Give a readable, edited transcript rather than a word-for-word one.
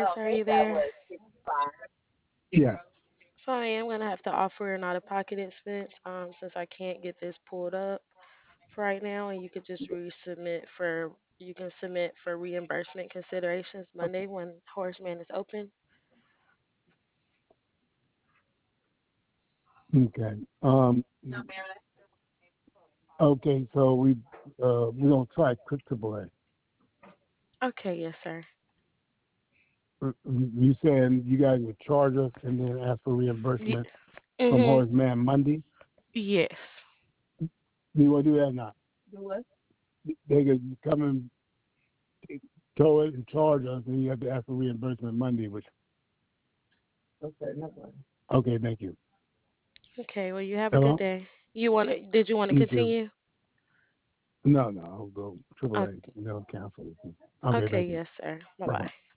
Chris, are you there? Yeah. So I am gonna have to offer an out-of-pocket expense, since I can't get this pulled up for right now, and you could just resubmit for you can submit for reimbursement considerations Monday when Horseman is open. Okay. Okay. So we don't try AAA. Okay, yes, sir. You saying you guys would charge us and then ask for Y- reimbursement from mhm. Horace Mann Monday? Yes. Do you want to do that or not? They could come and tow it and charge us, and you have to ask for reimbursement Monday. Which okay, thank you. Okay. Well, you have a good Hello. day. Did you want to You too. continue? No, I'll go AAA O- and they'll cancel it. Okay, Okay. thank you. Yes, sir. Bye Bye bye. bye.